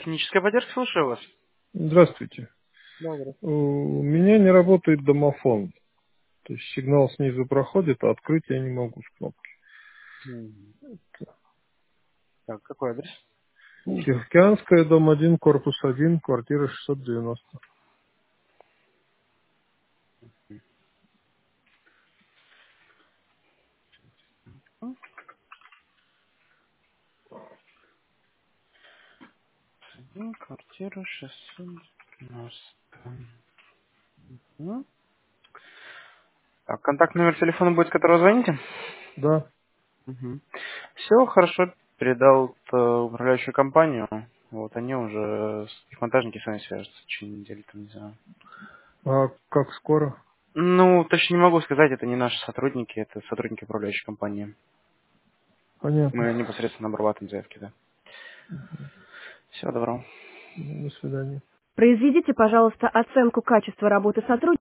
техническая поддержка, слушаю вас. Здравствуйте. Добрый. У меня не работает домофон. То есть сигнал снизу проходит, а открыть я не могу с кнопки. Так, какой адрес? Тихоокеанская, дом 1, корпус 1, квартира 690. Квартира 690. Мгм. Так, контактный номер телефона будет, с которого звоните? Да, Все, хорошо. Передал управляющую компанию. Вот они уже, их монтажники с вами свяжутся в течение недели, там, не знаю. а как скоро? Ну, точно не могу сказать, это не наши сотрудники, это сотрудники управляющей компании. Понятно. Мы непосредственно обрабатываем заявки, да. Всего доброго. До свидания. Произведите, пожалуйста, оценку качества работы сотрудника.